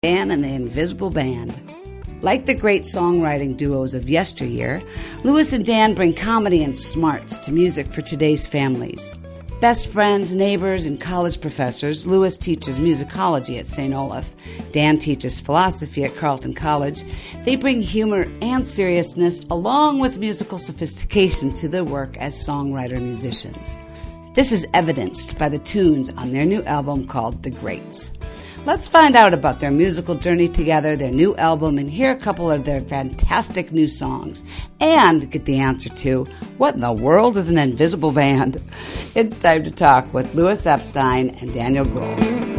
Dan and the Invisible Band. Like the great songwriting duos of yesteryear, Louis and Dan bring comedy and smarts to music for today's families. Best friends, neighbors, and college professors, Louis teaches musicology at St. Olaf. Dan teaches philosophy at Carleton College. They bring humor and seriousness along with musical sophistication to their work as songwriter-musicians. This is evidenced by the tunes on their new album called The Greats. Let's find out about their musical journey together, their new album, and hear a couple of their fantastic new songs. And get the answer to, what in the world is an invisible band? It's time to talk with Louis Epstein and Daniel Grohl.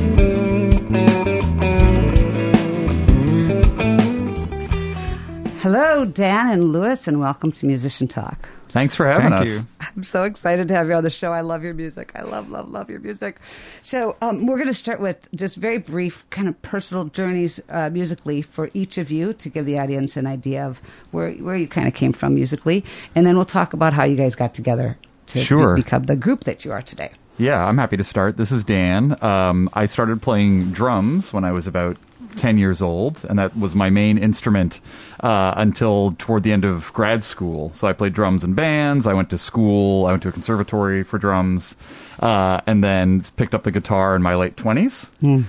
Hello, Dan and Louis, and welcome to Musician Talk. Thanks for having us. Thank you. I'm so excited to have you on the show. I love your music. I love your music. So we're going to start with just very brief kind of personal journeys musically for each of you to give the audience an idea of where you kind of came from musically. And then we'll talk about how you guys got together to become the group that you are today. Yeah, I'm happy to start. This is Dan. I started playing drums when I was about 10 years old, and that was my main instrument until toward the end of grad school. So I played drums in bands. I went to school. I went to a conservatory for drums, and then picked up the guitar in my late 20s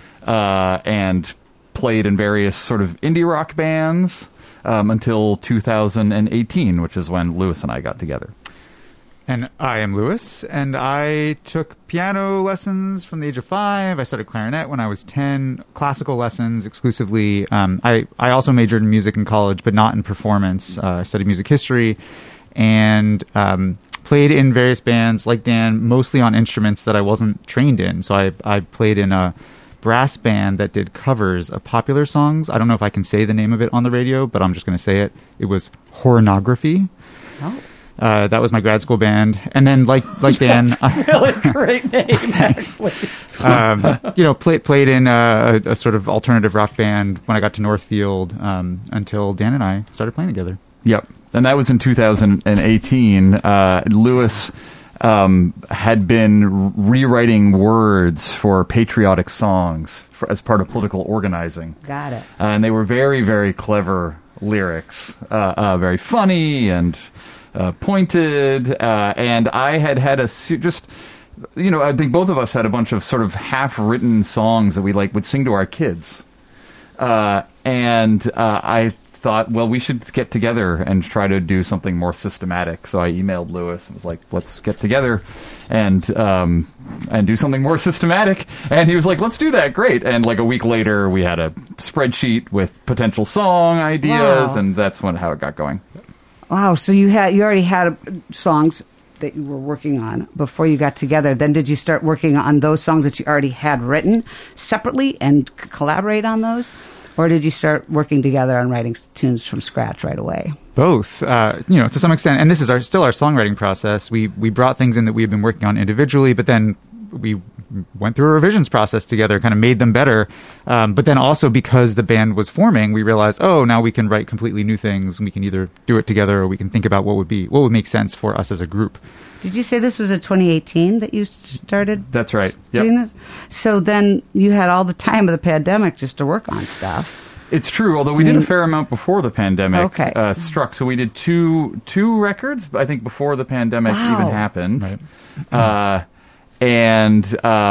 and played in various sort of indie rock bands until 2018, which is when Louis and I got together. And I am Louis, and I took piano lessons from the age of 5. I started clarinet when I was 10, classical lessons exclusively. I also majored in music in college, but not in performance. I studied music history and played in various bands like Dan, mostly on instruments that I wasn't trained in. So I played in a brass band that did covers of popular songs. I don't know if I can say the name of it on the radio, but I'm just going to say it. It was Hornography. Oh. That was my grad school band, and then like Dan, really great name. Actually, played in a sort of alternative rock band when I got to Northfield until Dan and I started playing together. Yep, and that was in 2018. Louis had been rewriting words for patriotic songs as part of political organizing. Got it. And they were very, very clever lyrics, very funny and pointed, and I had I think both of us had a bunch of sort of half-written songs that we would sing to our kids. And I thought, well, we should get together and try to do something more systematic. So I emailed Louis and was like, let's get together and do something more systematic. And he was like, let's do that. Great. And like a week later, we had a spreadsheet with potential song ideas, wow. And that's how it got going. Wow, so you already had songs that you were working on before you got together. Then did you start working on those songs that you already had written separately and collaborate on those? Or did you start working together on writing tunes from scratch right away? Both, to some extent. And this is still our songwriting process. We brought things in that we had been working on individually, but then we went through a revisions process together, kind of made them better. But then also because the band was forming, we realized, now we can write completely new things, and we can either do it together or we can think about what would make sense for us as a group. Did you say this was in 2018 that you started? That's right. Doing this? So then you had all the time of the pandemic just to work on stuff. It's true, although we did a fair amount before the pandemic struck. So we did two records, I think, before the pandemic even happened. Right. And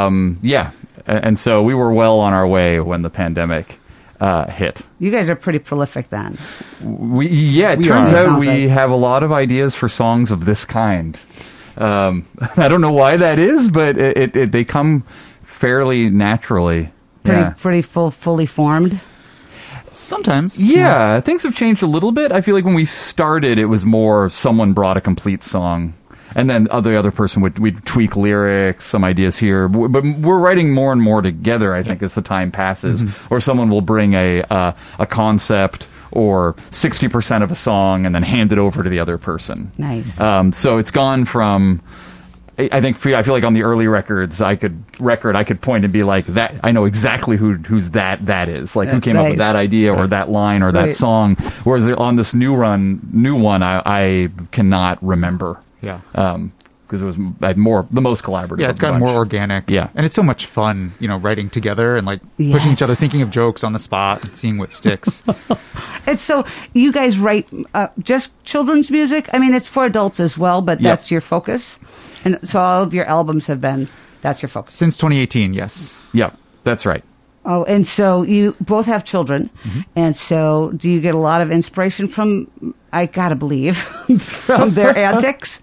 so we were well on our way when the pandemic hit. You guys are pretty prolific then. It turns out we have a lot of ideas for songs of this kind. I don't know why that is, but they come fairly naturally. Pretty fully formed? Sometimes. Yeah, things have changed a little bit. I feel like when we started, it was more someone brought a complete song. And then the other person we'd tweak lyrics, some ideas here. But we're writing more and more together, I think, as the time passes. Mm-hmm. Or someone will bring a concept or 60% of a song and then hand it over to the other person. Nice. So it's gone from... I feel like on the early records, I could point and be like, that I know exactly who's that is, like who came up with that idea or that line or that song. Whereas on this new one, I cannot remember. Yeah. because it was the most collaborative. Yeah, of it's the gotten bunch. more organic. Yeah. And it's so much fun, writing together and pushing each other, thinking of jokes on the spot, and seeing what sticks. And so you guys write just children's music? I mean, it's for adults as well, but that's your focus? And so all of your albums that's your focus? Since 2018, yes. Yeah, that's right. Oh, and so you both have children, and so do you get a lot of inspiration from, I gotta believe, from their antics?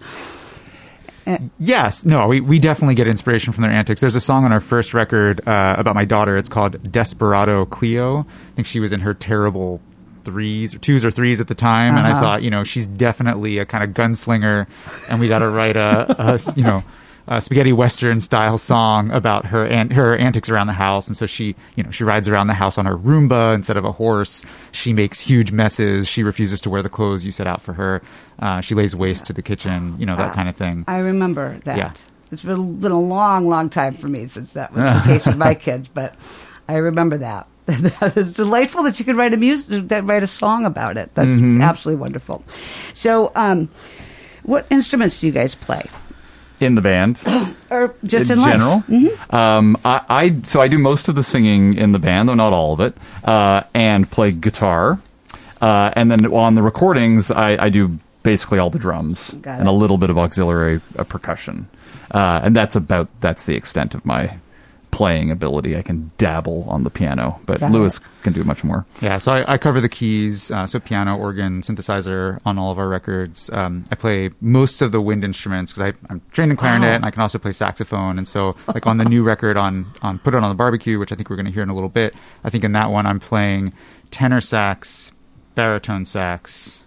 Yes. No, we definitely get inspiration from their antics. There's a song on our first record about my daughter. It's called Desperado Cleo. I think she was in her terrible twos or threes at the time, and I thought, she's definitely a kind of gunslinger, and we got to write a spaghetti western style song about her antics around the house. And so she rides around the house on her Roomba instead of a horse. She makes huge messes. She refuses to wear the clothes you set out for her. She lays waste to the kitchen, that kind of thing. I remember that. Yeah. It's been a long, long time for me since that was the case with my kids, but I remember that. That is delightful that you could write a song about it. That's absolutely wonderful. So, what instruments do you guys play? In the band, or just in general. Life? I do most of the singing in the band, though not all of it, and play guitar. And then on the recordings, I do basically all the drums and a little bit of auxiliary percussion. And that's the extent of my playing ability. I can dabble on the piano, but Louis can do much more. Yeah, so I cover the keys, so piano, organ, synthesizer on all of our records. I play most of the wind instruments because I'm trained in clarinet, and I can also play saxophone. And so, on the new record on Put It on the Barbecue, which I think we're going to hear in a little bit, I think in that one I'm playing tenor sax, baritone sax,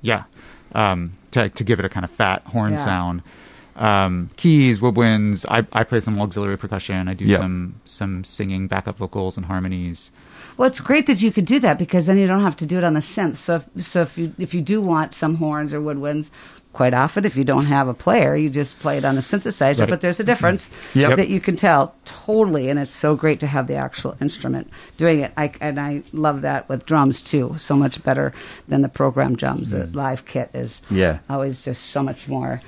to give it a kind of fat horn sound. Keys, woodwinds. I play some auxiliary percussion. I do some singing, backup vocals, and harmonies. Well, it's great that you could do that because then you don't have to do it on the synth. So if you do want some horns or woodwinds, quite often if you don't have a player, you just play it on a synthesizer. Right. But there's a difference that you can tell totally, and it's so great to have the actual instrument doing it. I love that with drums too. So much better than the program drums. The live kit is always just so much more.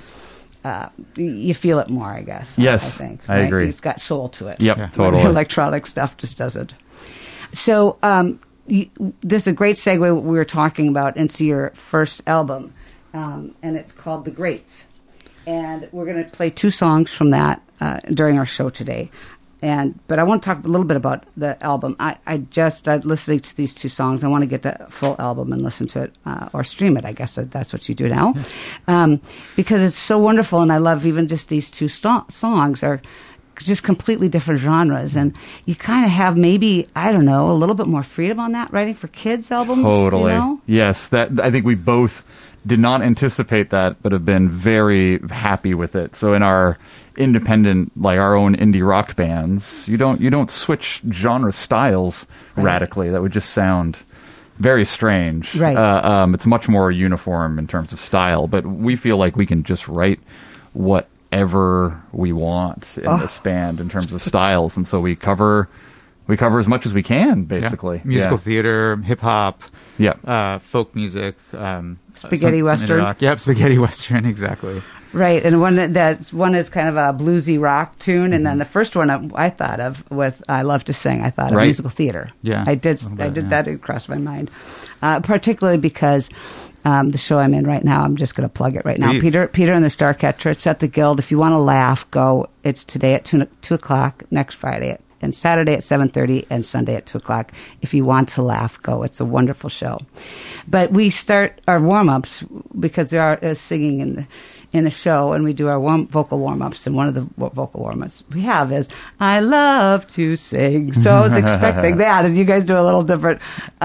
You feel it more, I guess. Yes, I think. I agree. It's got soul to it. Yep, totally. The electronic stuff just doesn't. So this is a great segue, what we were talking about, into your first album, and it's called The Greats. And we're going to play 2 songs from that during our show today. But I want to talk a little bit about the album. I listening to these 2 songs. I want to get the full album and listen to it or stream it. I guess that's what you do now, because it's so wonderful. And I love even just these 2 songs are just completely different genres, and you kind of have maybe, I don't know, a little bit more freedom on that writing for kids albums. Totally, you know? Yes. That I think we both did not anticipate that, but have been very happy with it. So in our independent, our own indie rock bands, you don't switch genre styles radically. That would just sound very strange. Right. It's much more uniform in terms of style, but we feel like we can just write whatever we want in this band in terms of styles, and so we cover as much as we can, basically. Yeah. Musical theater, hip hop, folk music, spaghetti western. Spaghetti western, exactly. Right, and one is kind of a bluesy rock tune, and then the first one I thought of with I Love to Sing. I thought of musical theater. Yeah, I did that. It crossed my mind, particularly because the show I'm in right now. I'm just going to plug it right now. Please. Peter and the Starcatcher. It's at the Guild. If you want to laugh, go. It's today at 2:00, next Friday and Saturday at 7:30, and Sunday at 2:00. If you want to laugh, go. It's a wonderful show. But we start our warm-ups because there is singing in the show, and we do our vocal warm-ups, and one of the vocal warm-ups we have is I love to sing. So I was expecting that, and you guys do a little different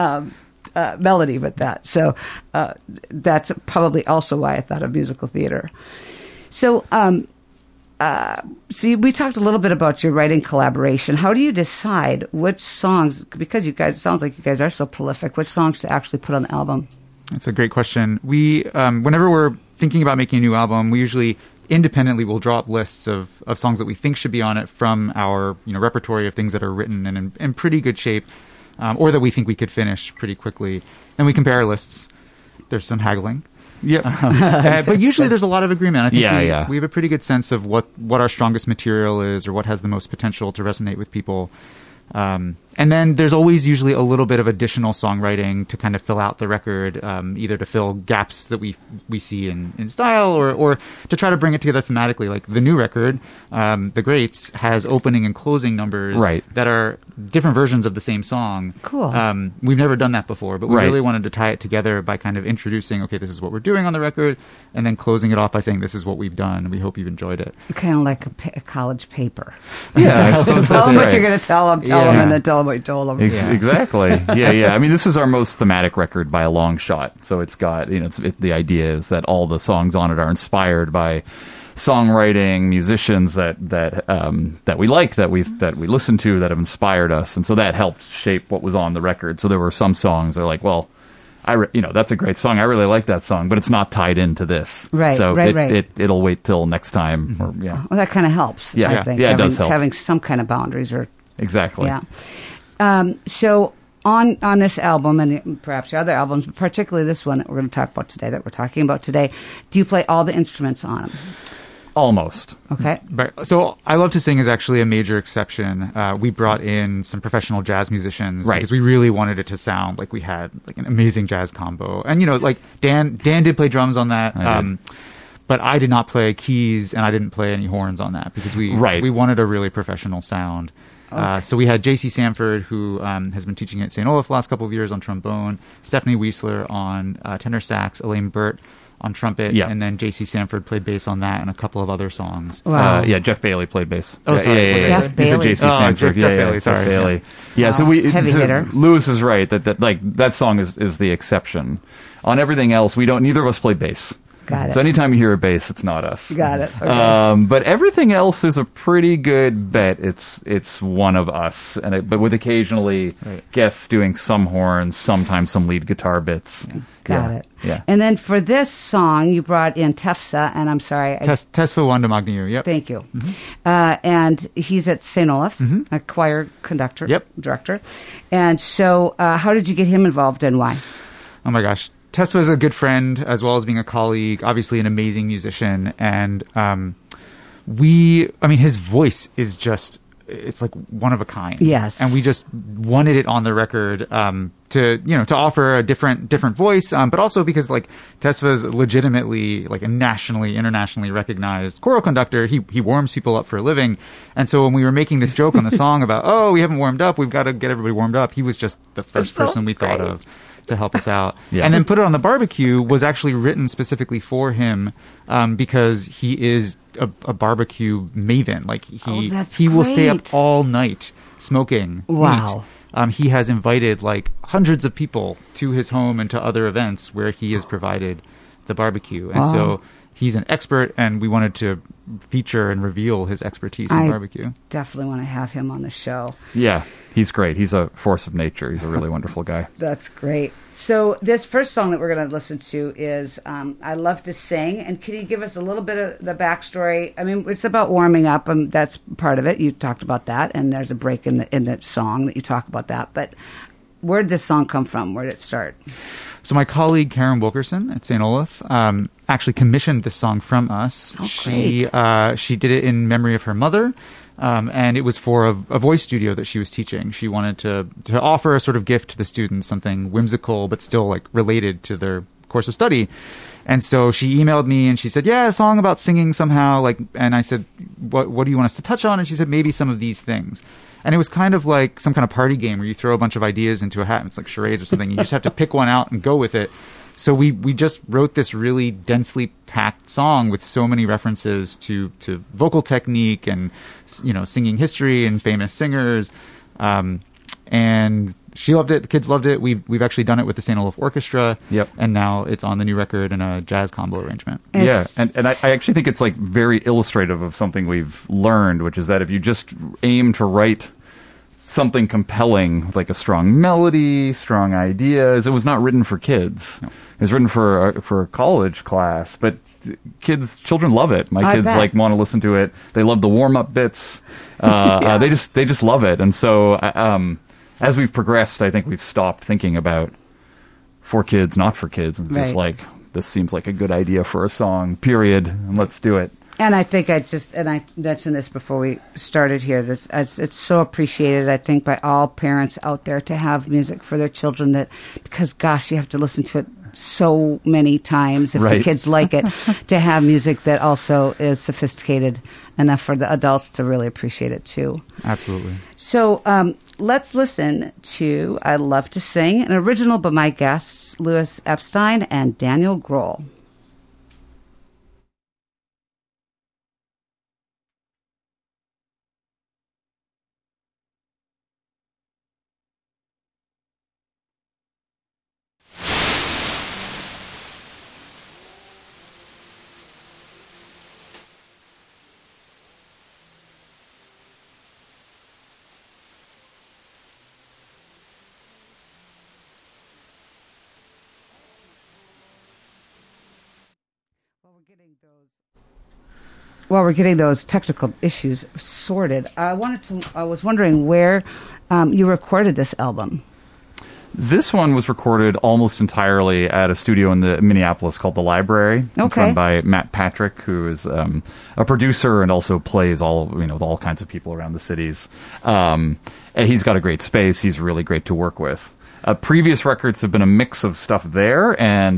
melody with that. So that's probably also why I thought of musical theater. So we talked a little bit about your writing collaboration. How do you decide which songs, because it sounds like you guys are so prolific, which songs to actually put on the album? That's a great question. We, whenever we're thinking about making a new album, we usually independently will draw up lists of songs that we think should be on it from our repertory of things that are written and in pretty good shape, or that we think we could finish pretty quickly. And we compare our lists. There's some haggling. Yep. But usually there's a lot of agreement. I think Yeah. we have a pretty good sense of what our strongest material is or what has the most potential to resonate with people. And then there's always usually a little bit of additional songwriting to kind of fill out the record, either to fill gaps that we see in style or to try to bring it together thematically. Like the new record, The Greats, has opening and closing numbers that are different versions of the same song. Cool. We've never done that before, but we Right. really wanted to tie it together by kind of introducing, okay, this is what we're doing on the record, and then closing it off by saying, this is what we've done, and we hope you've enjoyed it. Kind of like a college paper. Yeah, I suppose Tell that's them right. what you're going to tell them, Yeah. and then tell them what you told them. Exactly. Yeah. I mean, this is our most thematic record by a long shot. So it's got, the idea is that all the songs on it are inspired by songwriting, musicians that we like, that we listen to, that have inspired us, and so that helped shape what was on the record. So there were some songs that are like, well, that's a great song. I really like that song, but it's not tied into this. Right, So right. it'll wait till next time. Or, yeah. Well, that kind of helps. Yeah. I think. Yeah, it does help. Having some kind of boundaries or Exactly. yeah. So on this album and perhaps your other albums, but particularly this one that we're going to talk about today, that we're talking about today, do you play all the instruments on them? Almost. Okay. But so I Love to Sing is actually a major exception. We brought in some professional jazz musicians because we really wanted it to sound like we had like an amazing jazz combo. And like Dan did play drums on that. But I did not play keys and I didn't play any horns on that because we wanted a really professional sound. Okay. So we had J.C. Sanford, who has been teaching at St. Olaf the last couple of years on trombone, Stephanie Wiesler on tenor sax, Elaine Burt on trumpet, and then J.C. Sanford played bass on that and a couple of other songs. Wow. Jeff Bailey played bass. Oh, sorry. Jeff You said Bailey. J.C. Sanford. Jeff Bailey, sorry. Bailey. Yeah, so Heavy hitter. Lewis is right that song is the exception. On everything else, neither of us play bass. Got it. So anytime you hear a bass, it's not us. Got it. Okay. But everything else is a pretty good bet. It's one of us, but with occasionally guests doing some horns, sometimes some lead guitar bits. Got it. Yeah. And then for this song, you brought in Tefsa, and I'm sorry. Tesfa Wandamagniu, yep. Thank you. And he's at St. Olaf, a choir conductor, director. And so how did you get him involved and why? Oh my gosh. Tesfa is a good friend as well as being a colleague, obviously an amazing musician. And his voice is just, it's like one of a kind. Yes. And we just wanted it on the record to offer a different voice, but also because like Tesfa is legitimately like a nationally, internationally recognized choral conductor. He warms people up for a living. And so when we were making this joke on the song about, we haven't warmed up, we've got to get everybody warmed up, he was just the first person we thought of to help us out. And then Put It on the Barbecue was actually written specifically for him because he is a barbecue maven. Like he will stay up all night smoking meat. He has invited like hundreds of people to his home and to other events where he has provided the barbecue. And so he's an expert, and we wanted to feature and reveal his expertise in barbecue. Definitely want to have him on the show. Yeah, he's great. He's a force of nature. He's a really wonderful guy. That's great. So this first song that we're going to listen to is I Love to Sing. And can you give us a little bit of the backstory? I mean, it's about warming up, and that's part of it. You talked about that, and there's a break in the song that you talk about that. But where did this song come from? Where did it start? So my colleague Karen Wilkerson at St. Olaf actually commissioned this song from us. Oh, great. She did it in memory of her mother, and it was for a voice studio that she was teaching. She wanted to offer a sort of gift to the students, something whimsical but still like related to their course of study. And so she emailed me and she said, a song about singing somehow. And I said, what do you want us to touch on? And she said, maybe some of these things. And it was kind of like some kind of party game where you throw a bunch of ideas into a hat and it's like charades or something. You just have to pick one out and go with it. So we just wrote this really densely packed song with so many references to vocal technique and, singing history and famous singers. And she loved it. The kids loved it. We've actually done it with the St. Olaf Orchestra. Yep. And now it's on the new record in a jazz combo arrangement. Yeah, and I actually think it's like very illustrative of something we've learned, which is that if you just aim to write something compelling, like a strong melody, strong ideas, it was not written for kids. No. It was written for a college class, but children love it. My kids want to listen to it. They love the warm up bits. They just love it, and so. As we've progressed, I think we've stopped thinking about for kids, not for kids, and just like this seems like a good idea for a song, period, and let's do it. And I think I mentioned this before we started here, it's so appreciated, I think, by all parents out there to have music for their children, because, gosh, you have to listen to it so many times if the kids like it, to have music that also is sophisticated enough for the adults to really appreciate it, too. Absolutely. So let's listen to I Love to Sing, an original by my guests, Louis Epstein and Daniel Grohl. While we're getting those technical issues sorted, I was wondering where you recorded this album. This one was recorded almost entirely at a studio in the Minneapolis called The Library. Okay. It's run by Matt Patrick, who is a producer and also plays with all kinds of people around the cities. And he's got a great space. He's really great to work with. Previous records have been a mix of stuff there and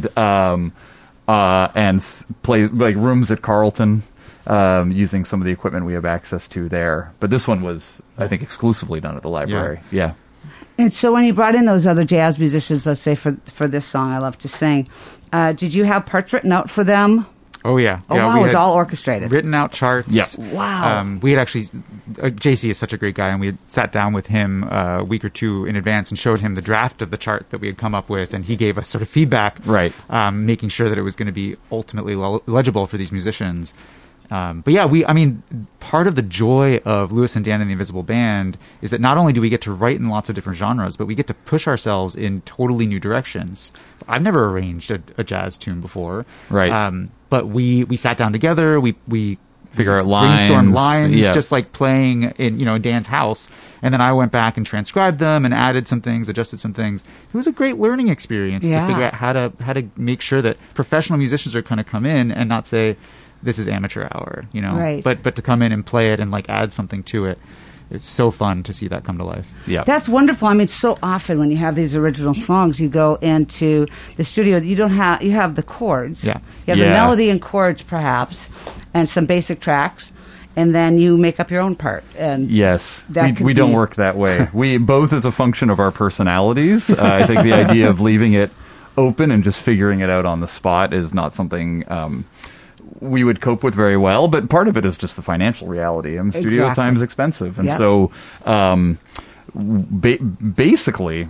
play like rooms at Carlton, using some of the equipment we have access to there. But this one was, I think, exclusively done at the library. Yeah. And so when you brought in those other jazz musicians, let's say for this song, I Love to Sing, did you have parts written out for them? Oh, yeah. Oh, wow, it was all orchestrated. Written out charts. Yeah. Wow. We had actually, JC is such a great guy, and we had sat down with him a week or two in advance and showed him the draft of the chart that we had come up with, and he gave us sort of feedback, Right. Making sure that it was going to be ultimately legible for these musicians. But yeah, part of the joy of Louis and Dan and the Invisible Band is that not only do we get to write in lots of different genres, but we get to push ourselves in totally new directions. I've never arranged a jazz tune before. Right. But we sat down together, we Figure out lines. brainstormed lines, Yeah. just like playing in Dan's house. And then I went back and transcribed them and added some things, adjusted some things. It was a great learning experience to figure out how to make sure that professional musicians are going to come in and not say, this is amateur hour, Right. But to come in and play it and like add something to it. It's so fun to see that come to life. Yeah. That's wonderful. I mean, so often when you have these original songs, you go into the studio, you have the chords. Yeah. You have the melody and chords, perhaps, and some basic tracks, and then you make up your own part. And yes, that we don't work that way. We both, as a function of our personalities, I think the idea of leaving it open and just figuring it out on the spot is not something we would cope with very well, but part of it is just the financial reality. Studio time is expensive, and so basically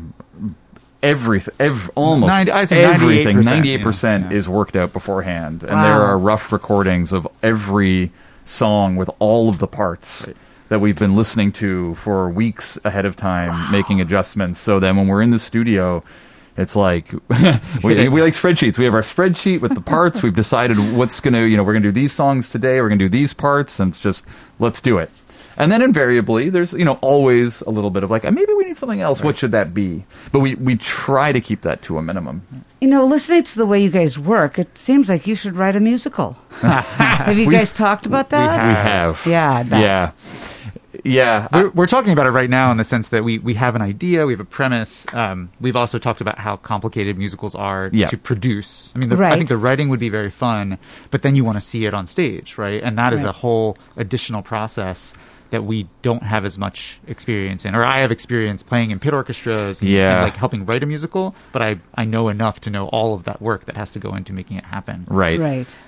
almost everything, 98% is worked out beforehand, and there are rough recordings of every song with all of the parts. Right. That we've been listening to for weeks ahead of time, making adjustments, so then when we're in the studio, it's like we like spreadsheets. We have our spreadsheet with the parts. We've decided what's going to, we're going to do these songs today. We're going to do these parts, and it's just, let's do it. And then invariably, there's, always a little bit of like, maybe we need something else. Right. What should that be? But we try to keep that to a minimum. Listening to the way you guys work, it seems like you should write a musical. Have you guys talked about that? We have. Yeah, I bet. Yeah. Yeah, we're talking about it right now in the sense that we have an idea, we have a premise. We've also talked about how complicated musicals are to produce. I mean, I think the writing would be very fun, but then you want to see it on stage, right? And that is a whole additional process that we don't have as much experience in. Or I have experience playing in pit orchestras and like helping write a musical, but I know enough to know all of that work that has to go into making it happen. Right.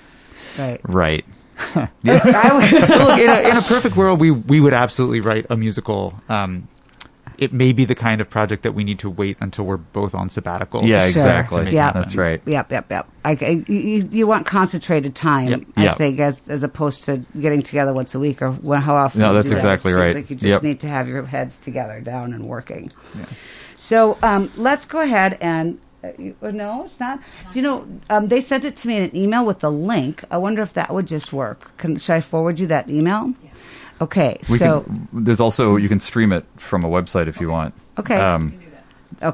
Look, in a perfect world, we would absolutely write a musical. It may be the kind of project that we need to wait until we're both on sabbatical. Yeah, exactly. Yeah, that's right. Yep. You want concentrated time, I think, as opposed to getting together once a week or how often. No, that's exactly right. Like you just need to have your heads together, down and working. Yeah. So let's go ahead and. No, it's not. Do you know, they sent it to me in an email with the link. I wonder if that would just work. Should I forward you that email? Yeah. Okay, there's also, you can stream it from a website if you want. Okay. We can do that. Okay.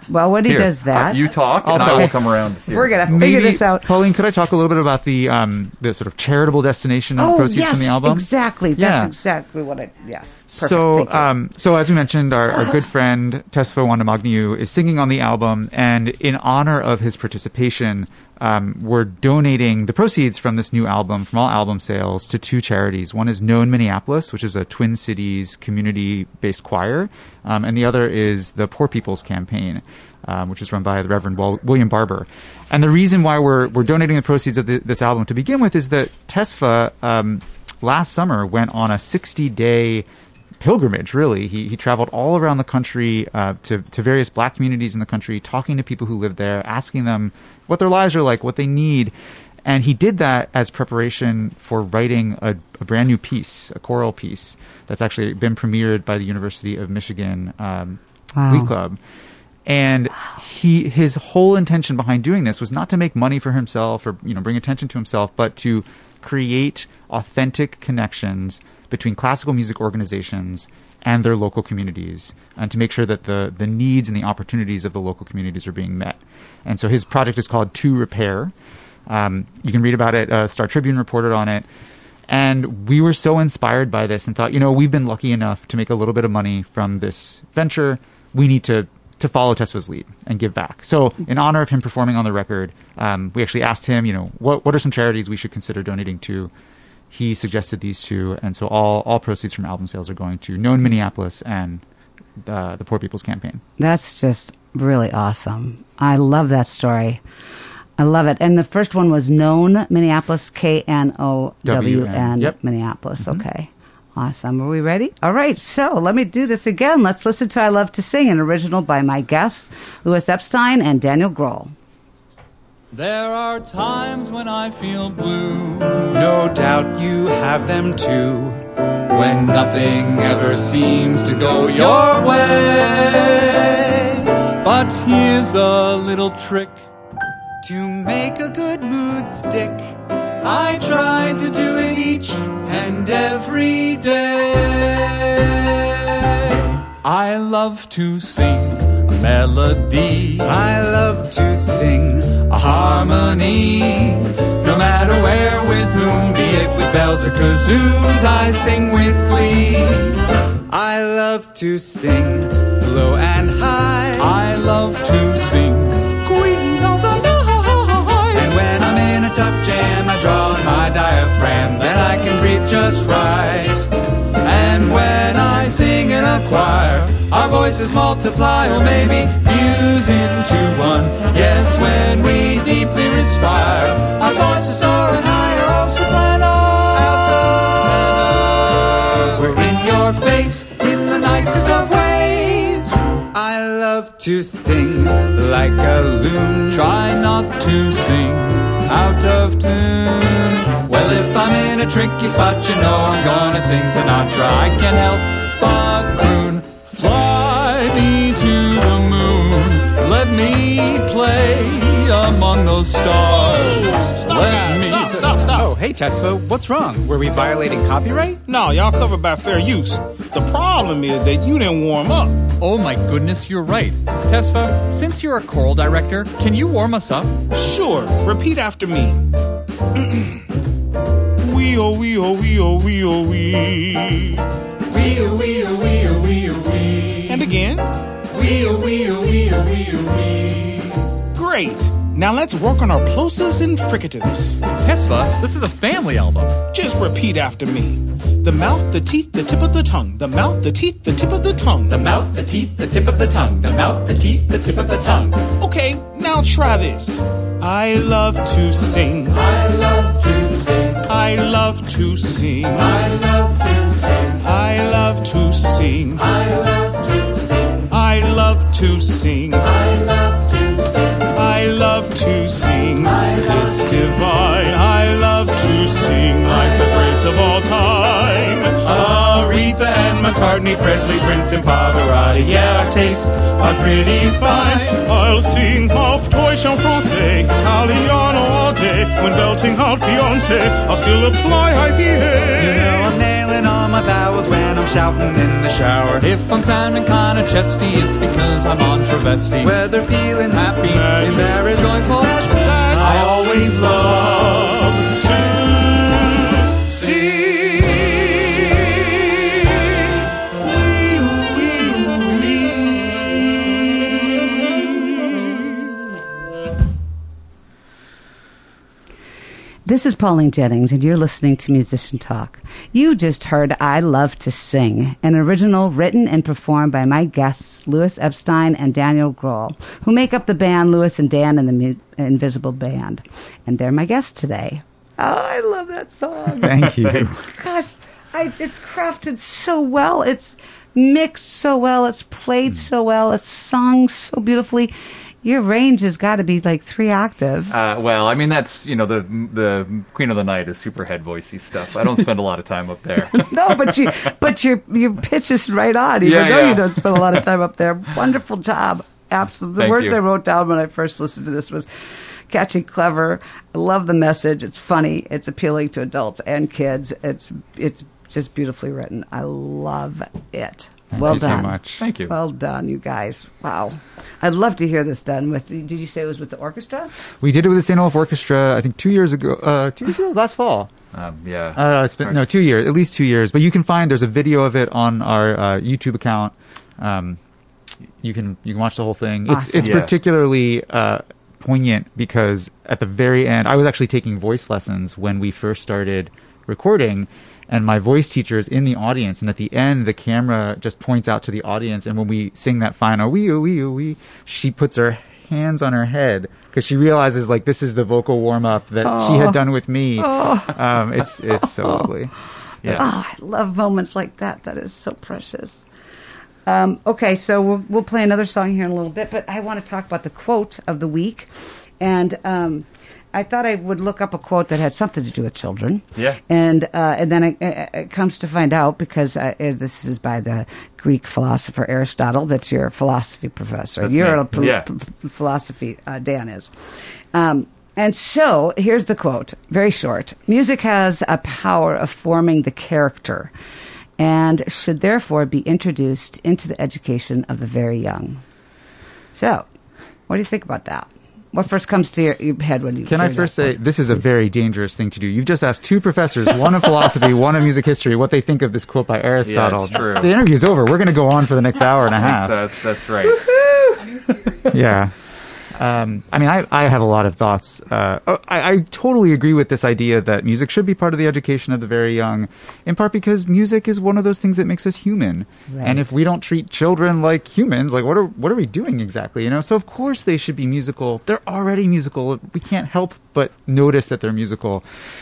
Well, when he Here, does that, you talk, and I will come around here. We're going to figure this out. Pauline, could I talk a little bit about the sort of charitable destination of proceeds from the album? Exactly. Yeah. That's exactly what it. Yes. Perfect. So, Thank you. so as we mentioned, our good friend Tesfa Wandamagniu is singing on the album, and in honor of his participation, we're donating the proceeds from this new album, from all album sales, to two charities. One is Known Minneapolis, which is a Twin Cities community-based choir, and the other is the Poor People's Campaign, which is run by the Reverend William Barber. And the reason why we're donating the proceeds of this album to begin with is that Tesfa last summer went on a 60-day pilgrimage, really. He traveled all around the country to various black communities in the country, talking to people who live there, asking them what their lives are like, what they need. And he did that as preparation for writing a brand new piece, a choral piece, that's actually been premiered by the University of Michigan Glee Club. And his whole intention behind doing this was not to make money for himself or bring attention to himself, but to create authentic connections between classical music organizations and their local communities, and to make sure that the needs and the opportunities of the local communities are being met. And so his project is called To Repair. You can read about it. Star Tribune reported on it. And we were so inspired by this and thought, we've been lucky enough to make a little bit of money from this venture. We need to follow Tesfa's lead and give back. So in honor of him performing on the record, we actually asked him, what are some charities we should consider donating to? He suggested these two, and so all proceeds from album sales are going to Known Minneapolis and the Poor People's Campaign. That's just really awesome. I love that story. I love it. And the first one was Known Minneapolis, KNOWN Yep. Minneapolis. Mm-hmm. Okay. Awesome. Are we ready? All right. So let me do this again. Let's listen to I Love to Sing, an original by my guests, Louis Epstein and Daniel Grohl. There are times when I feel blue. No doubt you have them too. When nothing ever seems to go your way. But here's a little trick To make a good mood stick, I try to do it each and every day. I love to sing a melody. I love to sing a harmony. No matter where, with whom, be it with bells or kazoos, I sing with glee. I love to sing low and high. I love to sing Queen of the Night. And when I'm in a tough jam, I draw on my diaphragm, then I can breathe just right. And when I sing in a choir, our voices multiply, or maybe fuse into one. Yes, when we deeply respire, our voices soar and higher, oh soprano, alto. We're in your face in the nicest of ways. I love to sing like a loon. Try not to sing out of tune. Well, if I'm in a tricky spot, I'm gonna sing Sinatra. I can't help but croon. Fly me to the moon, let me play among those stars. Stop. Oh, hey Tesfa, what's wrong? Were we violating copyright? No, y'all covered by fair use. The problem is that you didn't warm up. Oh my goodness, you're right. Tesfa, since you're a choral director, can you warm us up? Sure, repeat after me. Wee-oh, wee-oh, wee-oh, wee-oh, wee. Wee-oh, wee-oh, wee-oh, wee-oh, wee. And again. Wee-oh, wee-oh, wee-oh, wee-oh, wee. Great. Now let's work on our plosives and fricatives. Tesfa, this is a family album. Just repeat after me. The mouth, the teeth, the tip of the tongue. The mouth, the teeth, the tip of the tongue. The mouth, the teeth, the tip of the tongue. The mouth, the teeth, the tip of the tongue. Okay, now try this. I love to sing. I love to sing. I love to sing. I love to sing. I love to sing. I love to sing. I love to sing. I love to sing. I love to sing. It's divine. I love to sing like the greats of all time. Aretha and McCartney, Presley, Prince and Pavarotti. Yeah, our tastes are pretty fine. I'll sing half Deutsch en français, Italiano all day. When belting out Beyonce, I'll still apply IPA. You know I'm nailing all my vowels when I'm shouting in the shower. If I'm sounding kinda chesty, it's because I'm on travesty. Whether feeling Happy, embarrassed, joyful, bashful, sad, I always love to sing. This is Pauline Jennings, and you're listening to Musician Talk. You just heard I Love to Sing, an original written and performed by my guests, Louis Epstein and Daniel Grohl, who make up the band Louis and Dan and the Invisible Band. And they're my guests today. Oh, I love that song. Thank you. Gosh, it's crafted so well. It's mixed so well. It's played so well. It's sung so beautifully. Your range has got to be like 3 octaves. Well, I mean, that's, the Queen of the Night is super head voicey stuff. I don't spend a lot of time up there. No, but your pitch is right on, even though you don't spend a lot of time up there. Wonderful job. Absolutely. The words I wrote down when I first listened to this was catchy, clever. I love the message. It's funny. It's appealing to adults and kids. It's just beautifully written. I love it. Thank Well you done. so much. Thank you. Well done, you guys. Wow. I'd love to hear this done with, did you say it was with the orchestra? We did it with the St. Olaf Orchestra, I think 2 years ago. Last fall. Yeah. It's been 2 years, at least 2 years. But you can there's a video of it on our YouTube account. You can watch the whole thing. Awesome. It's particularly poignant because at the very end, I was actually taking voice lessons when we first started recording. And my voice teacher is in the audience, and at the end, the camera just points out to the audience. And when we sing that final wee oo wee oo wee, she puts her hands on her head because she realizes like this is the vocal warm up that she had done with me. It's so lovely. Yeah. Oh, I love moments like that. That is so precious. Okay, so we'll play another song here in a little bit, but I want to talk about the quote of the week, and I thought I would look up a quote that had something to do with children. Yeah. And then it comes to find out, because this is by the Greek philosopher Aristotle. That's your philosophy professor. That's You're me. a philosophy, Dan is. And so here's the quote, very short. Music has a power of forming the character and should therefore be introduced into the education of the very young. So, what do you think about that? What first comes to your head when you Can hear I first that say, quote? this is a very dangerous thing to do. You've just asked 2 professors, one of philosophy, one of music history, what they think of this quote by Aristotle. Yeah, it's true. The interview's over. We're going to go on for the next hour and a half. That's right. Yeah. I mean, I have a lot of thoughts. I totally agree with this idea that music should be part of the education of the very young, in part because music is one of those things that makes us human. Right. And if we don't treat children like humans, like what are we doing exactly? So of course they should be musical. They're already musical. We can't help but notice that they're musical.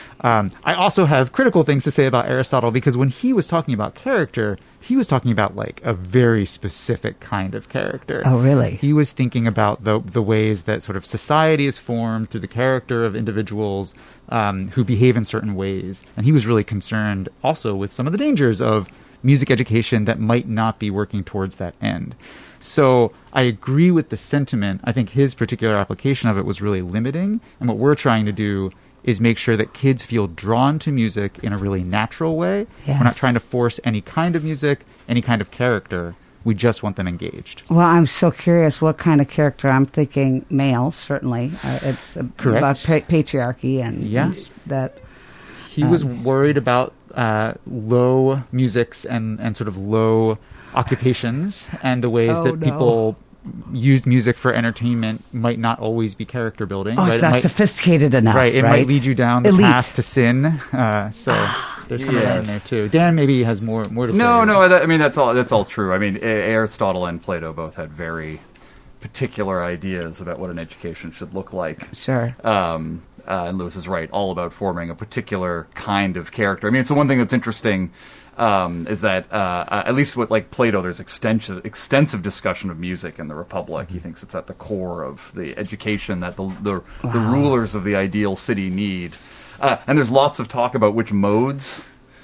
I also have critical things to say about Aristotle because when he was talking about character, he was talking about like a very specific kind of character. Oh, really? He was thinking about the ways that sort of society is formed through the character of individuals who behave in certain ways. And he was really concerned also with some of the dangers of music education that might not be working towards that end. So I agree with the sentiment. I think his particular application of it was really limiting. And what we're trying to do is make sure that kids feel drawn to music in a really natural way. Yes. We're not trying to force any kind of music, any kind of character. We just want them engaged. Well, I'm so curious what kind of character. I'm thinking male, certainly. It's Correct. about patriarchy and, Yeah. and that. He was worried about low musics and sort of low occupations and the ways that people used music for entertainment might not always be character building. Oh, right? it's not sophisticated enough, right? It might lead you down the Elite. path to sin. So there's some of that in there too. Dan maybe has more to say. No. I mean, that's all true. I mean, Aristotle and Plato both had very particular ideas about what an education should look like. Sure. And Lewis is right, all about forming a particular kind of character. I mean, so one thing that's interesting is that at least with like Plato, there's extensive discussion of music in the Republic. He thinks it's at the core of the education that the rulers of the ideal city need. And there's lots of talk about which modes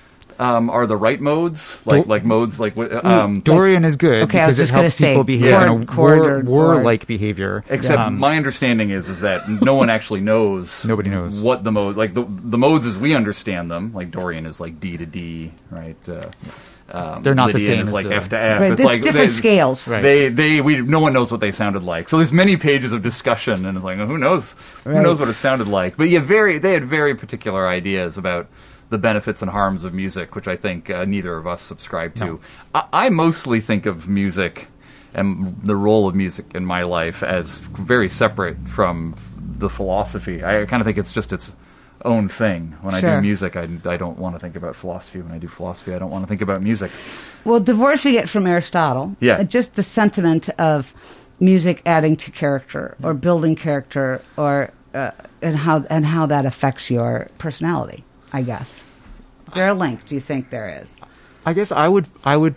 are the right modes, like modes like Dorian is good Okay, I was because it just gonna helps say, people behave in a chord war-like behavior. Except my understanding is that no one actually knows. Nobody knows what the mode, like the modes as we understand them. Like Dorian is like D to D, right? They're not the Lydian same is as like the- F to F. Right, It's it's like different scales. Right. No one knows what they sounded like. So there's many pages of discussion, and it's like, who knows? Right. Who knows what it sounded like? But yeah, they had very particular ideas about the benefits and harms of music, which I think neither of us subscribe to. No. I mostly think of music and the role of music in my life as very separate from the philosophy. I kind of think it's just its own thing. When I Sure. do music, I don't want to think about philosophy. When I do philosophy, I don't want to think about music. Well, divorcing it from Aristotle, Yeah. just the sentiment of music adding to character or building character, or and how that affects your personality, I guess. Is there a link? Do you think there is? I guess I wouldn't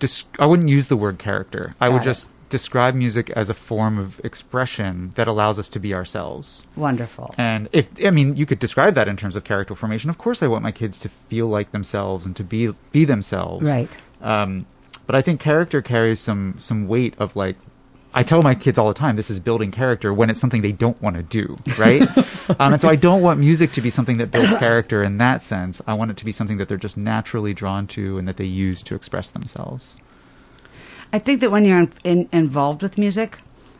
use the word character. I would Got it. just describe music as a form of expression that allows us to be ourselves. Wonderful. And you could describe that in terms of character formation. Of course, I want my kids to feel like themselves and to be themselves. Right. But I think character carries some weight of, like, I tell my kids all the time, this is building character when it's something they don't want to do, right? And so I don't want music to be something that builds character in that sense. I want it to be something that they're just naturally drawn to and that they use to express themselves. I think that when you're involved with music,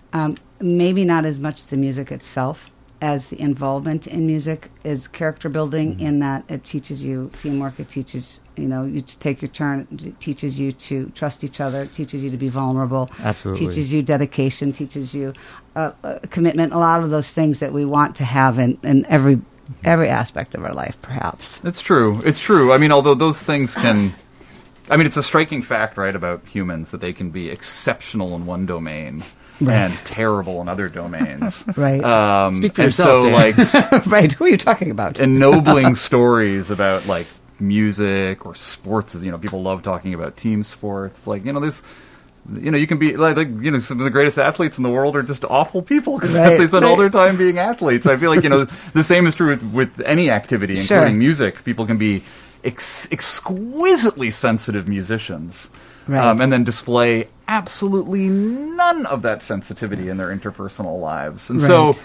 maybe not as much the music itself as the involvement in music is character building, in that it teaches you teamwork, it teaches you to take your turn, it teaches you to trust each other, it teaches you to be vulnerable, Absolutely. teaches you dedication, teaches you commitment, a lot of those things that we want to have in every aspect of our life, perhaps. It's true. It's true. I mean, although those things can... I mean, it's a striking fact, right, about humans that they can be exceptional in one domain and terrible in other domains. Right. Speak for and yourself, so, Dan. like, Right. Who are you talking about? ennobling stories about, like, music or sports. People love talking about team sports. Like, there's... you can be like some of the greatest athletes in the world are just awful people because Right, they spend all right. their time being athletes. I feel like the same is true with any activity, Sure. including music. People can be exquisitely sensitive musicians, Right. and then display absolutely none of that sensitivity in their interpersonal lives. And so,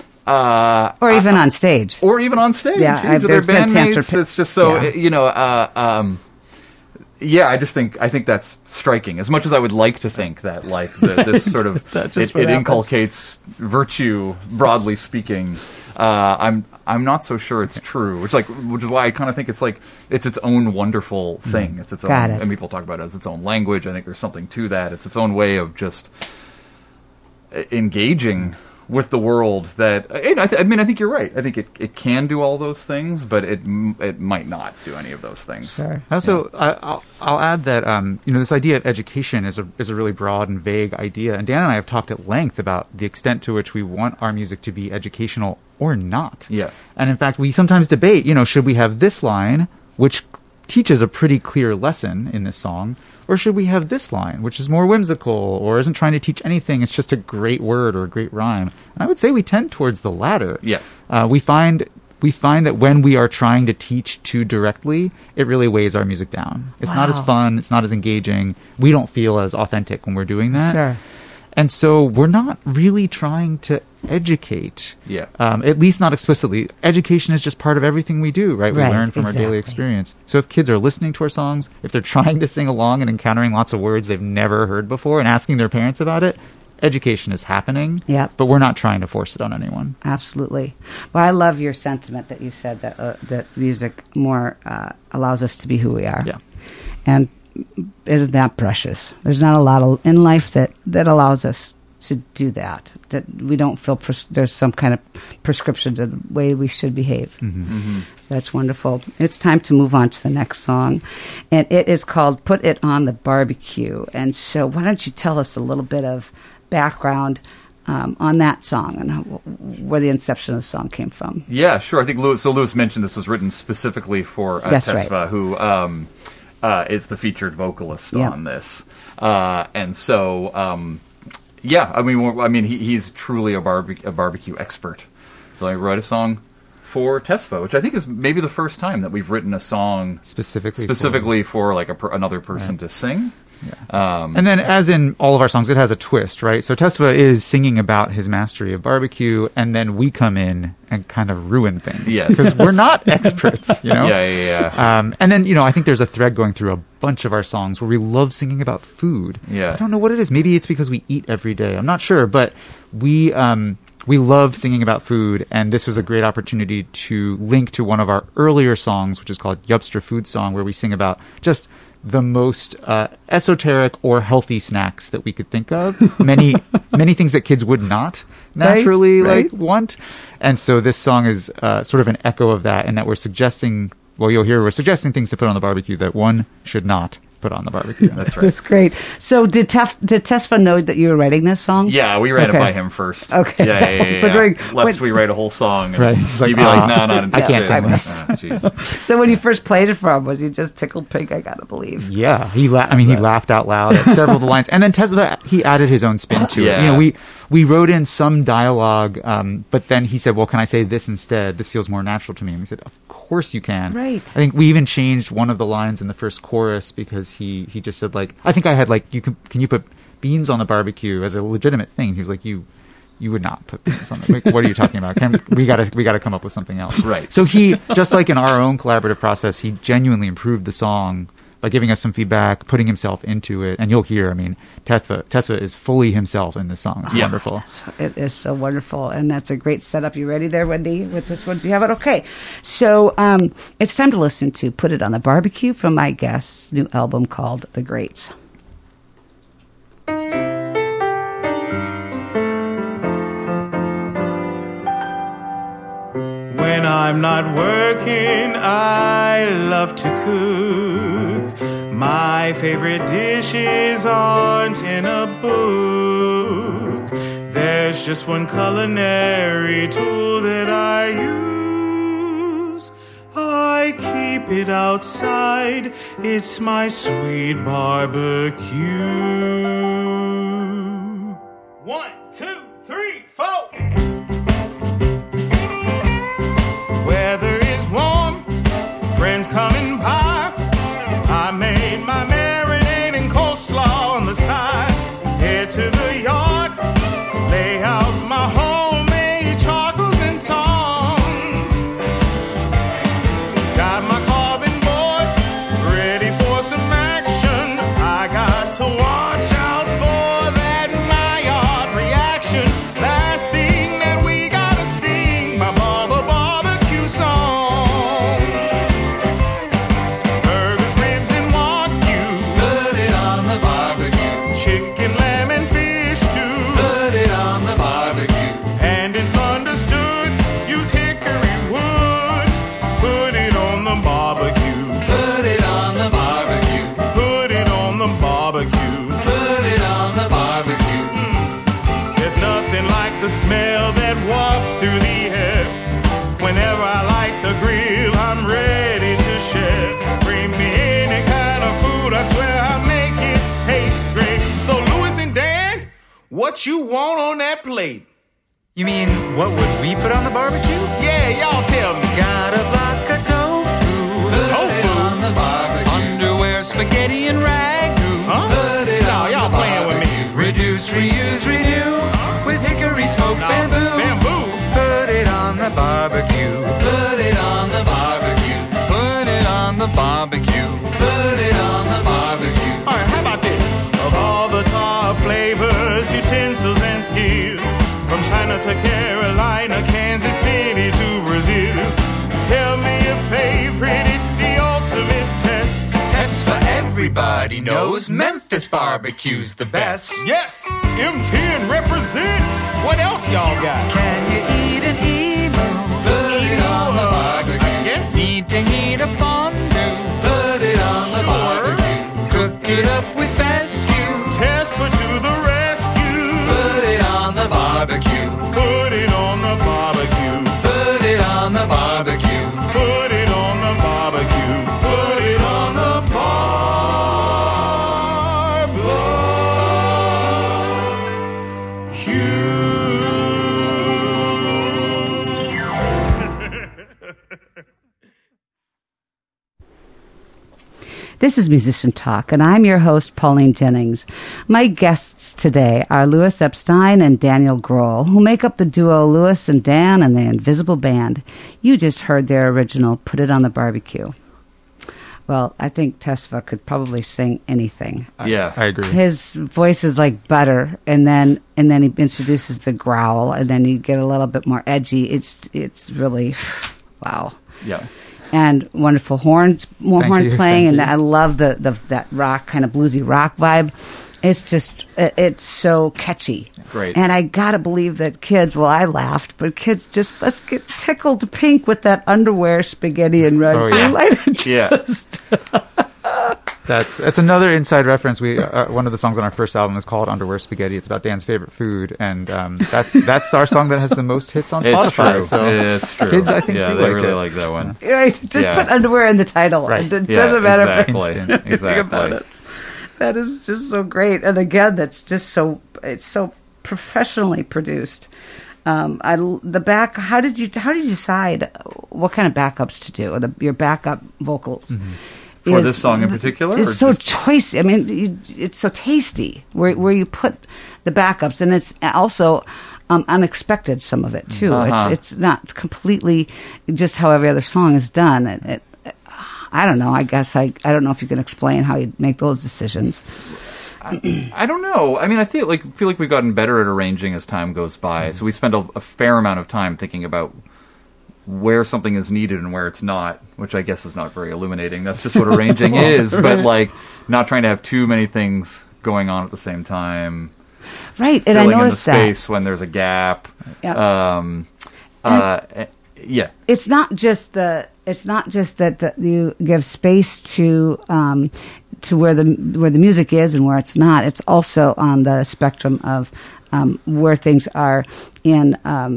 Or even on stage. or even on stage, Yeah, to their there's been bandmates, it's just so yeah. Yeah, I think that's striking. As much as I would like to think that, like, this sort of That's just it what happens. inculcates virtue, broadly speaking. I'm not so sure it's true. Which is why I kind of think it's like it's its own wonderful thing. It's its Got own, it. and people talk about it as its own language. I think there's something to that. It's its own way of just engaging with the world. That I mean, I think you're right. I think it can do all those things, but it might not do any of those things. Sure. Also, I'll add that this idea of education is a really broad and vague idea, and Dan and I have talked at length about the extent to which we want our music to be educational or not. Yeah. And in fact, we sometimes debate, should we have this line, which teaches a pretty clear lesson in this song, or should we have this line, which is more whimsical or isn't trying to teach anything, it's just a great word or a great rhyme? And I would say we tend towards the latter. Yeah. We find that when we are trying to teach too directly, it really weighs our music down. It's not as Wow. fun, it's not as engaging. We don't feel as authentic when we're doing that. Sure. And so we're not really trying to educate. Yeah. At least not explicitly. Education is just part of everything we do, right? We Right, learn from our daily exactly. experience. So if kids are listening to our songs, if they're trying to sing along and encountering lots of words they've never heard before and asking their parents about it, education is happening. Yep. But we're not trying to force it on anyone. Absolutely. Well, I love your sentiment that you said that music more allows us to be who we are. Yeah. And isn't that precious? There's not a lot in life that allows us to do that. That we don't feel there's some kind of prescription to the way we should behave. Mm-hmm. So that's wonderful. It's time to move on to the next song, and it is called "Put It on the Barbecue." And so, why don't you tell us a little bit of background on that song and where the inception of the song came from? Yeah, sure. I think Lewis mentioned this was written specifically for That's Tesfa, right. who is the featured vocalist Yeah. on this, and so yeah. I mean, he's truly a barbecue expert. So I wrote a song for Tesfa, which I think is maybe the first time that we've written a song Specifically for like another person to sing. And then, as in all of our songs, it has a twist, right? So Tesfa is singing about his mastery of barbecue, and then we come in and kind of ruin things. Yes. Because we're not experts, you know? Yeah. And then, I think there's a thread going through a bunch of our songs where we love singing about food. Yeah. I don't know what it is. Maybe it's because we eat every day. I'm not sure, but we love singing about food, and this was a great opportunity to link to one of our earlier songs, which is called Yupster Food Song, where we sing about just the most esoteric or healthy snacks that we could think of. Many things that kids would not naturally Right. want. And so this song is sort of an echo of that, in that we're suggesting things to put on the barbecue that one should not put on the barbecue. That's right. That's great. So did Tesfa know that you were writing this song? Yeah, we ran Okay. it by him first. Okay. Yeah. So during- Lest we write a whole song. And Right. He's like, you'd be like, no, I can't sing this. Jeez. So when you first played it for him, was he just tickled pink? I gotta believe. Yeah, he laughed out loud at several of the lines, and then Tesfa, he added his own spin to it. Yeah. We wrote in some dialogue, but then he said, "Well, can I say this instead? This feels more natural to me." And we said, "Of course you can." Right. I think we even changed one of the lines in the first chorus because he just said, like, I think I had like, can you put beans on the barbecue as a legitimate thing? He was like, you would not put beans on the. Like, what are you talking about? We gotta come up with something else. Right. So he, just like in our own collaborative process, he genuinely improved the song by giving us some feedback, putting himself into it. And you'll hear, Tesfa is fully himself in this song. It's Yeah. wonderful. It is so wonderful, and that's a great setup. You ready there, Wendy, with this one? Do you have it? Okay. So it's time to listen to Put It on the Barbecue from my guest's new album called The Greats. When I'm not working, I love to cook. My favorite dishes aren't in a book. There's just one culinary tool that I use. I keep it outside. It's my sweet barbecue. 1, 2, 3, 4. Weather is warm, friends coming by. I made my marinade and coleslaw on the side. Head to the yard, lay out my homemade charcoals and tongs. Got my carving board ready for some action. I got to watch out for that Maillard reaction. Last thing that we gotta sing, my barbecue song. Burgers, ribs, and wagyu. Put it on the barbecue. Chicken, lamb, and fish too. Put it on the barbecue. And it's understood, use hickory wood. Put it on the barbecue. Put it on the barbecue. Put it on the barbecue. Put it on the barbecue. There's nothing like the smell that wafts through the air. Whenever I light the grill, I'm ready to share. Bring me any kind of food, I swear I'll make it taste great. So Louis and Dan, what you want on that plate? You mean, what would we put on the barbecue? Yeah, y'all tell me. Got a block of tofu. Tofu? On the barbecue. Underwear, spaghetti, and ragu. Huh? No, y'all playing with me. Reduce, reuse, renew. With hickory smoked No, bamboo. bamboo. Put it on the barbecue. Put it on the barbecue. Put it on the barbecue. Put it on the barbecue. All right, how about this? Of all the top flavors, utensils, and skills, from China to Carolina, Kansas City to Brazil, tell me your favorite, it's the ultimate test. Test for everybody knows Memphis barbecue's the best. Yes, M10 represent. What else y'all got? Can you eat an emu? Put it on the barbecue. Yes. Need to heat a fondue. Put it on the barbecue. Cook it up with fescue. Test for to the rescue. Put it on the barbecue. Put it on the barbecue. Put it on the barbecue. Put it on the barbecue. Put it on the barbecue. This is Musician Talk, and I'm your host, Pauline Jennings. My guests today are Louis Epstein and Daniel Grohl, who make up the duo Louis and Dan and the Invisible Band. You just heard their original, Put It on the Barbecue. Well, I think Tesfa could probably sing anything. Yeah, I agree. His voice is like butter, and then he introduces the growl, and then you get a little bit more edgy. It's really, wow. yeah. And wonderful horn playing, and I love that rock, kind of bluesy rock vibe. It's just, it's so catchy. Great. And I gotta believe that kids, well, I laughed, but kids just, let's get tickled pink with that underwear, spaghetti, and red. Oh, yeah. That's another inside reference. We one of the songs on our first album is called Underwear Spaghetti. It's about Dan's favorite food, and that's our song that has the most hits on Spotify. It's true. It's true. Kids, I think, they really like that one. Right, just put underwear in the title. Right. It doesn't matter. Exactly. About it. That is just so great, and again, that's just it's so professionally produced. The back. How did you decide what kind of backups to do? Your backup vocals. Mm-hmm. For this song in particular? It's so choice. I mean, it's so tasty where you put the backups, and it's also unexpected. Some of it too. Uh-huh. It's not completely just how every other song is done. I don't know. I guess I don't know if you can explain how you make those decisions. I don't know. I mean, I feel like we've gotten better at arranging as time goes by. So we spend a fair amount of time thinking about where something is needed and where it's not, which I guess is not very illuminating. That's just what arranging is. But like, not trying to have too many things going on at the same time. Right, and I filling in the noticed space when there's a gap. Yeah. Yeah. It's not just that you give space to where the music is and where it's not. It's also on the spectrum of where things are in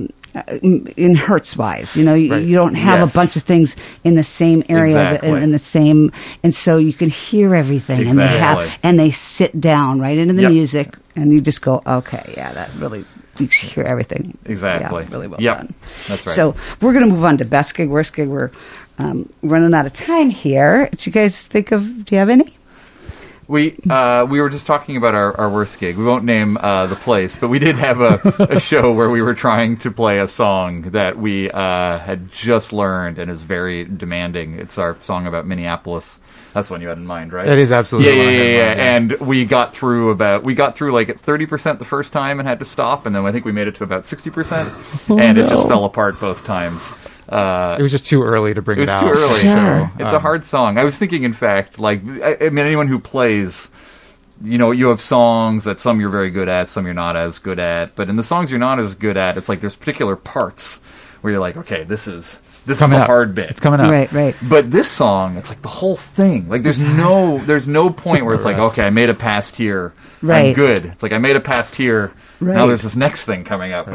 hertz wise. You know, you don't have a bunch of things in the same area in the same, and so you can hear everything. Exactly. And they sit down right into the music, and you just go, okay, yeah, that really. You hear everything. Exactly. Yeah, really well Yep. done. That's right. So we're going to move on to best gig, worst gig. We're running out of time here. Do you guys think of? Do you have any? We were just talking about our worst gig. We won't name the place, but we did have a show where we were trying to play a song that we had just learned and is very demanding. It's our song about Minneapolis. That's the one you had in mind, right? That is absolutely yeah. And we got through like at 30% the first time and had to stop, and then I think we made it to about 60%, and it just fell apart both times. It was just too early to bring it out. It was too early. Sure. It's a hard song. I was thinking, in fact, like, I mean, anyone who plays, you know, you have songs that some you're very good at, some you're not as good at. But in the songs you're not as good at, it's like there's particular parts where you're like, okay, this is the hard bit. It's coming up. Right. But this song, it's like the whole thing. Like there's no point where it's like, okay, I made it past here. Right. I'm good. It's like I made it past here. Right. Now there's this next thing coming up.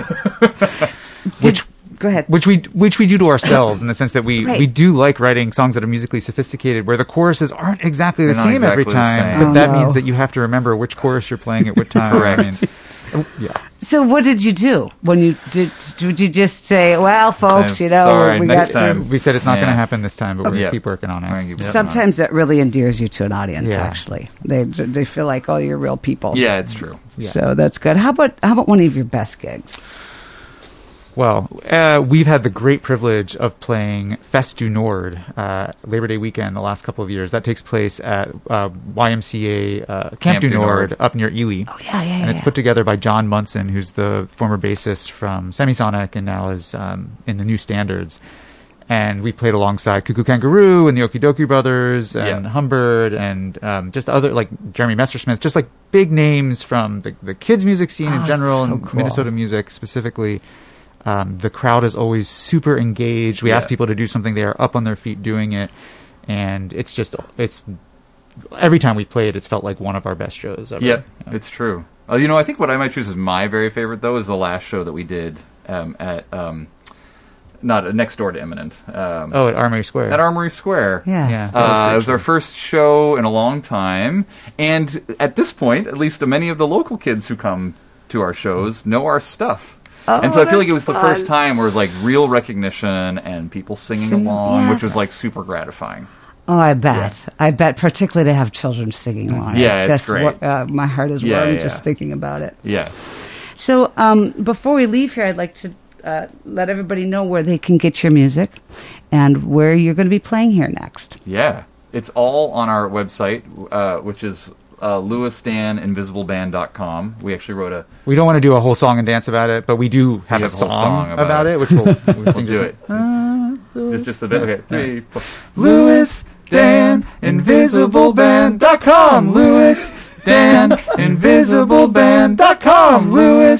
Go ahead. Which we do to ourselves in the sense that we do like writing songs that are musically sophisticated where the choruses aren't exactly the same every time. But that means that you have to remember which chorus you're playing at what time. Correct. So what did you do when you did? Did you just say, "Well, folks, you know, sorry, next time." We said it's not going to happen this time, but we're going to keep working on We're gonna keep it. working Sometimes that really endears you to an audience. Yeah. Actually, they feel like, oh, you're real people. Yeah, it's true. Yeah. So that's good. How about one of your best gigs? Well, we've had the great privilege of playing Fest du Nord Labor Day weekend the last couple of years. That takes place at YMCA Camp du Nord up near Ely. Oh, yeah. And it's put together by John Munson, who's the former bassist from Semisonic and now is in the New Standards. And we played alongside Cuckoo Kangaroo and the Okie Dokie Brothers and Humbird and just other, like Jeremy Messersmith, just like big names from the kids' music scene in general and cool. Minnesota music specifically. The crowd is always super engaged. We ask people to do something, they are up on their feet doing it. And it's every time we played, it's felt like one of our best shows ever. Yep, it's true. You know, I think what I might choose as my very favorite, though, is the last show that we did at, not next door to Imminent. At Armory Square. At Armory Square. Yes. Yeah. It was our first show in a long time. And at this point, at least many of the local kids who come to our shows know our stuff. And so I feel like it was the first time where it was like real recognition and people singing along, which was like super gratifying. Oh, I bet. I bet, particularly to have children singing along. Yeah, it's great. My heart is warm just thinking about it. Yeah. So before we leave here, I'd like to let everybody know where they can get your music and where you're going to be playing here next. Yeah. It's all on our website, which is LewisDanInvisibleBand.com. We actually wrote a... We don't want to do a whole song and dance about it, but we do have a song about it, which we'll sing. Do it. Just the bit. Okay, 3, 4. LewisDanInvisibleBand.com. LewisDanInvisibleBand.com.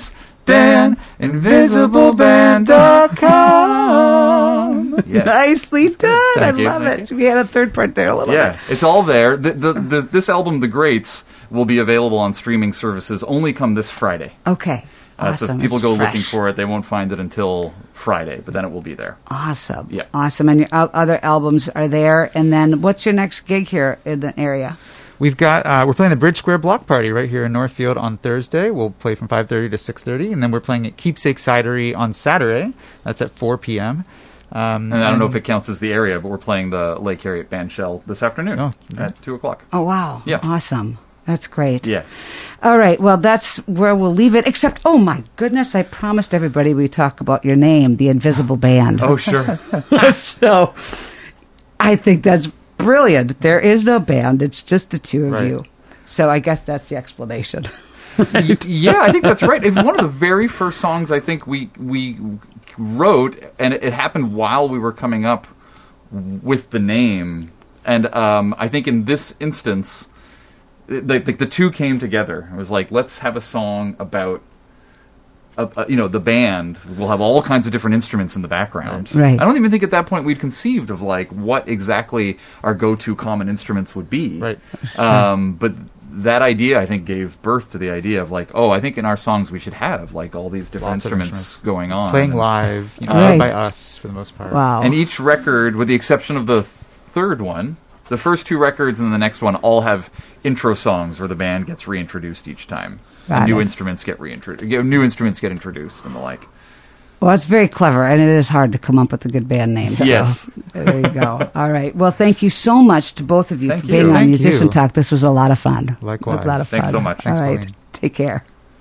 LewisDanInvisibleBand.com. Yeah. Nicely done. Thank I you. love it. We had a third part there a little bit. Yeah, it's all there. This album, The Greats, will be available on streaming services only come this Friday. Okay. Awesome. So if people It's go fresh. looking for it, they won't find it until Friday, but then it will be there. Awesome. Yeah. Awesome. And your other albums are there. And then what's your next gig here in the area? We've got we're playing the Bridge Square Block Party right here in Northfield on Thursday. We'll play from 5:30 to 6:30, and then we're playing at Keepsake Cidery on Saturday. That's at 4 p.m. And I don't know if it counts as the area, but we're playing the Lake Harriet Bandshell this afternoon at 2 o'clock. Oh, wow. Yeah. Awesome. That's great. Yeah. All right. Well, that's where we'll leave it. Except, oh my goodness, I promised everybody we'd talk about your name, the Invisible Band. Oh, sure. So I think that's brilliant. There is no band. It's just the two of you. So I guess that's the explanation. Yeah, I think that's right. It was one of the very first songs I think we wrote, and it happened while we were coming up with the name. And I think in this instance, the two came together. It was like, let's have a song about the band. We'll have all kinds of different instruments in the background. Right. I don't even think at that point we'd conceived of like what exactly our go-to common instruments would be. Right. But that idea, I think, gave birth to the idea of like, I think in our songs we should have like all these different Lots of instruments going on. Playing live, Right. by us for the most part. Wow. And each record, with the exception of the third one, the first two records and the next one all have intro songs where the band gets reintroduced each time. Got And new it. instruments get new instruments get introduced and the like. Well, it's very clever, and it is hard to come up with a good band name. So Yes. there you go. All right. Well, thank you so much to both of you Thank for you. being on Thank Musician you. Talk. This was a lot of fun. Likewise. A lot of Thanks fun. so much. All Thanks, right. Pauline. Take care.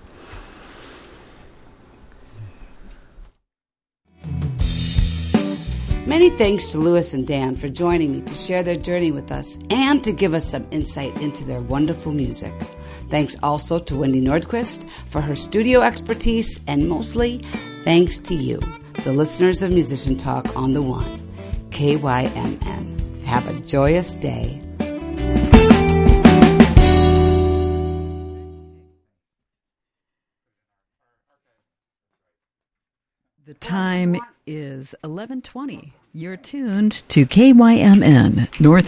Many thanks to Louis and Dan for joining me to share their journey with us and to give us some insight into their wonderful music. Thanks also to Wendy Nordquist for her studio expertise, and mostly thanks to you, the listeners of Musician Talk on the One, KYMN. Have a joyous day. The time is 11:20. You're tuned to KYMN North